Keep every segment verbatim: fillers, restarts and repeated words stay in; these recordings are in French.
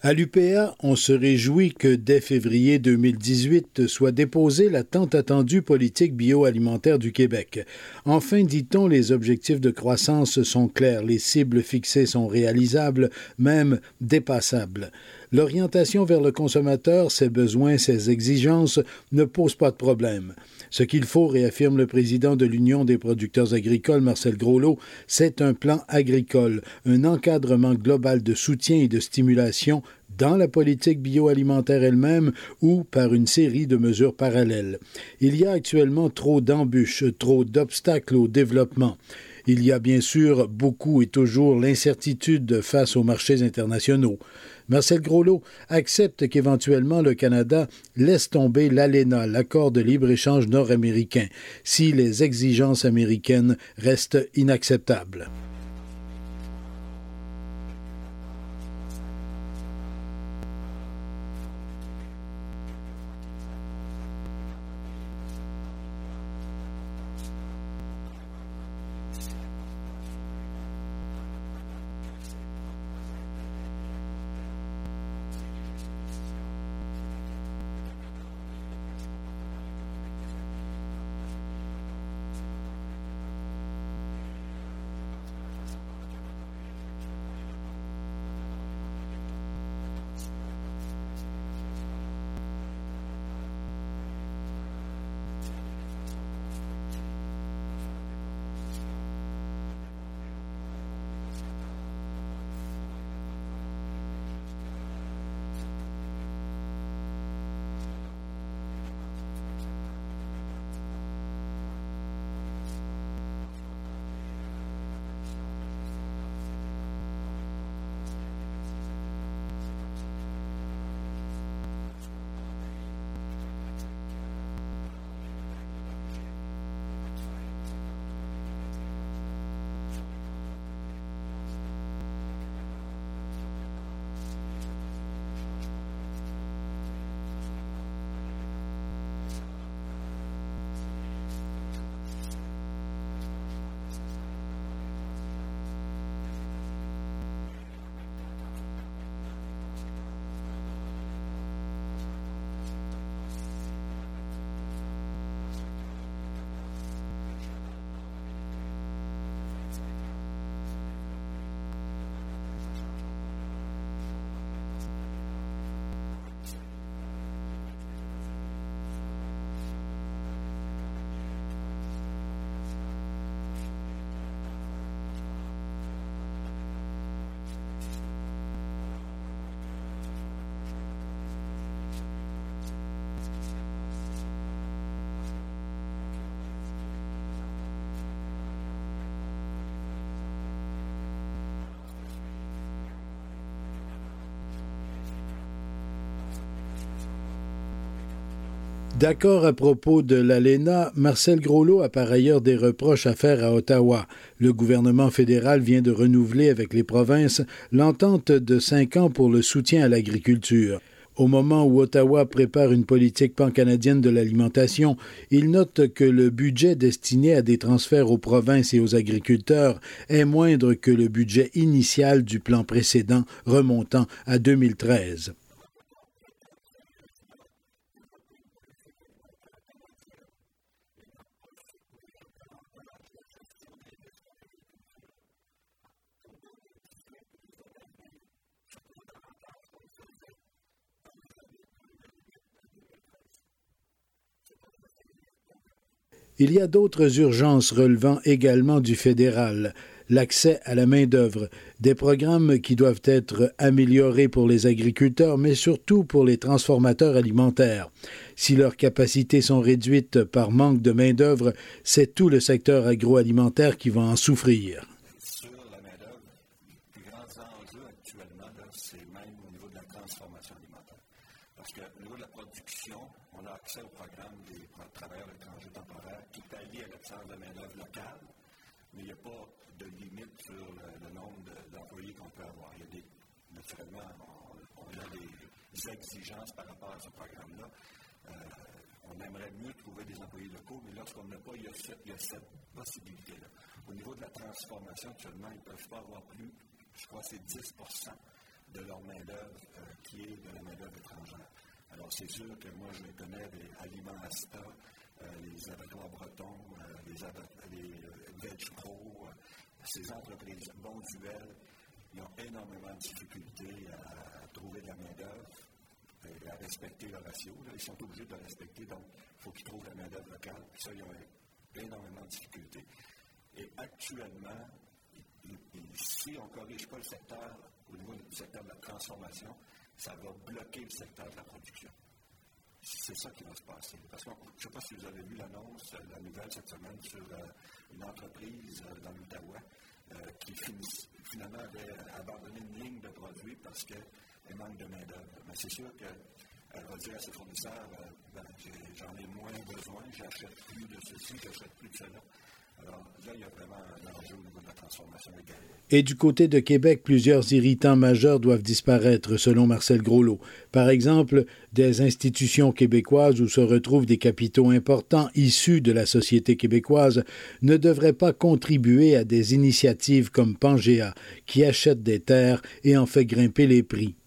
À l'U P A, on se réjouit que dès février deux mille dix-huit soit déposée la tant attendue politique bioalimentaire du Québec. Enfin, dit-on, les objectifs de croissance sont clairs, les cibles fixées sont réalisables, même dépassables. L'orientation vers le consommateur, ses besoins, ses exigences ne posent pas de problème. Ce qu'il faut, réaffirme le président de l'Union des producteurs agricoles, Marcel Groslot, c'est un plan agricole, un encadrement global de soutien et de stimulation dans la politique bioalimentaire elle-même ou par une série de mesures parallèles. Il y a actuellement trop d'embûches, trop d'obstacles au développement. Il y a bien sûr beaucoup et toujours l'incertitude face aux marchés internationaux. Marcel Groslot accepte qu'éventuellement le Canada laisse tomber l'A L E N A, l'accord de libre-échange nord-américain, si les exigences américaines restent inacceptables. D'accord à propos de l'A L E N A, Marcel Groslot a par ailleurs des reproches à faire à Ottawa. Le gouvernement fédéral vient de renouveler avec les provinces l'entente de cinq ans pour le soutien à l'agriculture. Au moment où Ottawa prépare une politique pan-canadienne de l'alimentation, il note que le budget destiné à des transferts aux provinces et aux agriculteurs est moindre que le budget initial du plan précédent remontant à deux mille treize. Il y a d'autres urgences relevant également du fédéral. L'accès à la main-d'œuvre, des programmes qui doivent être améliorés pour les agriculteurs, mais surtout pour les transformateurs alimentaires. Si leurs capacités sont réduites par manque de main-d'œuvre, c'est tout le secteur agroalimentaire qui va en souffrir. Sur la main-d'œuvre, les plus grands enjeux actuellement, là, c'est même au niveau de la transformation alimentaire. Parce qu'au niveau de la production, on a accès au programme des travailleurs étrangers temporaires qui pallie à l'absence de main-d'œuvre locale, mais il n'y a pas de limite sur le, le nombre de, d'employés qu'on peut avoir. Il y a des, naturellement, on, on a des exigences par rapport à ce programme-là. Euh, on aimerait mieux trouver des employés locaux, mais lorsqu'on n'a pas, il y a cette, il y a cette possibilité-là. Au niveau de la transformation, actuellement, ils ne peuvent pas avoir plus, je crois que c'est dix pour cent de leur main-d'œuvre euh, qui est de la main-d'œuvre étrangère. Alors, c'est sûr que moi, je connais les Aliments Asta, euh, les abattoirs bretons, euh, les, abat- les euh, Veg Pro, euh, ces entreprises Bonduel, ils ont énormément de difficultés à, à trouver de la main-d'œuvre et à respecter le ratio. Là. Ils sont obligés de le respecter, donc il faut qu'ils trouvent la main-d'œuvre locale. Puis ça, ils ont énormément de difficultés. Et actuellement, si on ne corrige pas le secteur, au niveau du secteur de la transformation, ça va bloquer le secteur de la production. C'est ça qui va se passer. Parce que je ne sais pas si vous avez vu l'annonce, la nouvelle cette semaine sur euh, une entreprise euh, dans l'Outaouais euh, qui finis, finalement avait abandonné une ligne de produits parce qu'elle manque de main-d'œuvre. Mais c'est sûr qu'elle va dire à ses fournisseurs euh, ben, j'en ai moins besoin, j'achète plus de ceci, j'achète plus de cela. Alors là, il y a vraiment un enjeu au niveau de la transformation légale. Et du côté de Québec, plusieurs irritants majeurs doivent disparaître, selon Marcel Groslot. Par exemple, des institutions québécoises où se retrouvent des capitaux importants issus de la société québécoise ne devraient pas contribuer à des initiatives comme Pangea, qui achète des terres et en fait grimper les prix.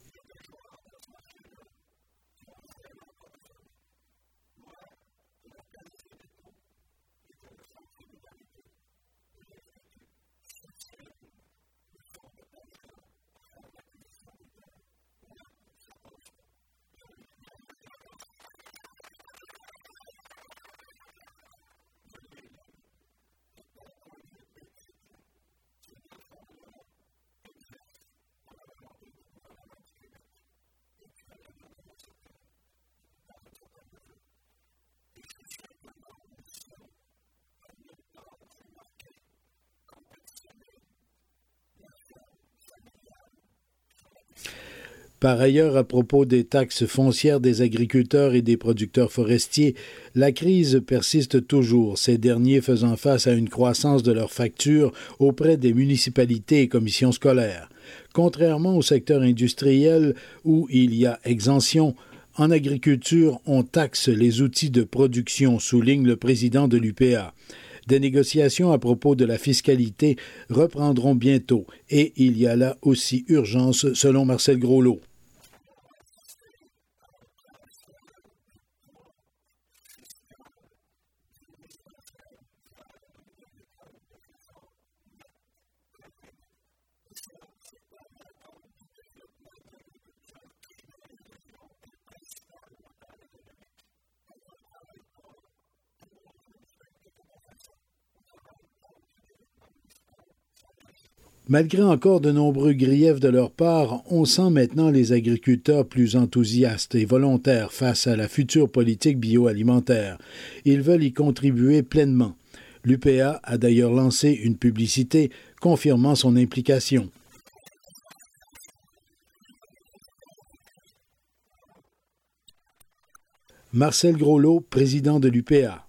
Par ailleurs, à propos des taxes foncières des agriculteurs et des producteurs forestiers, la crise persiste toujours, ces derniers faisant face à une croissance de leurs factures auprès des municipalités et commissions scolaires. Contrairement au secteur industriel où il y a exemption, en agriculture, on taxe les outils de production, souligne le président de l'U P A. Des négociations à propos de la fiscalité reprendront bientôt et il y a là aussi urgence, selon Marcel Groslot. Malgré encore de nombreux griefs de leur part, on sent maintenant les agriculteurs plus enthousiastes et volontaires face à la future politique bioalimentaire. Ils veulent y contribuer pleinement. L'U P A a d'ailleurs lancé une publicité confirmant son implication. Marcel Groslot, président de l'U P A.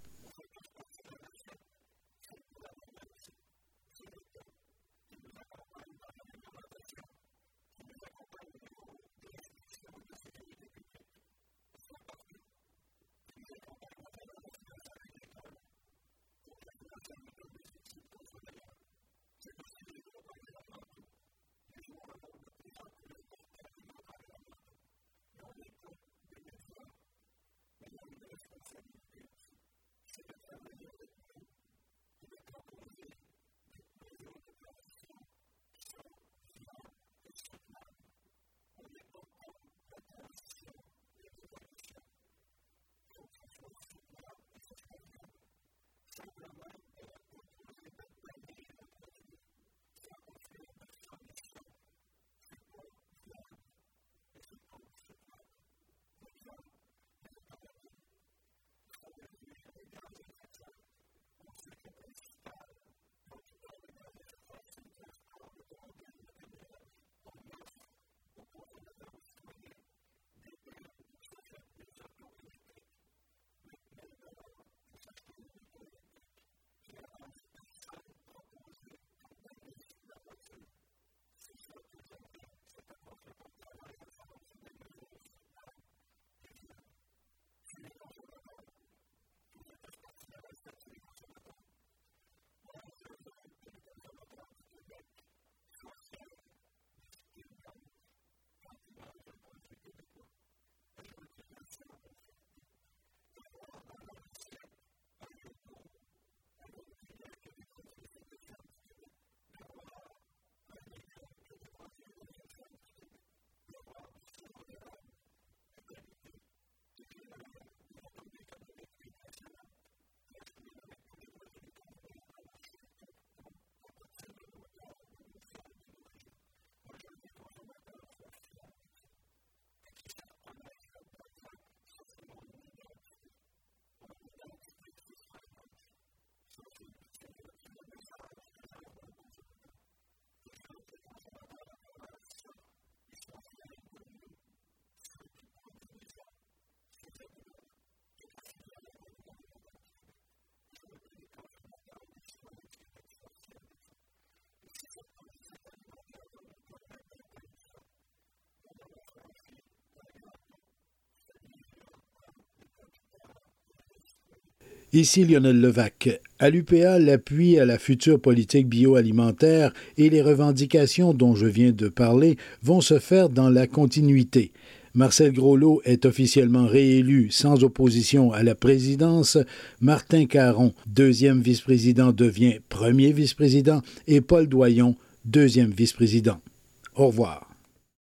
Ici Lionel Levac. À l'U P A, l'appui à la future politique bioalimentaire et les revendications dont je viens de parler vont se faire dans la continuité. Marcel Groslot est officiellement réélu sans opposition à la présidence. Martin Caron, deuxième vice-président, devient premier vice-président et Paul Doyon, deuxième vice-président. Au revoir.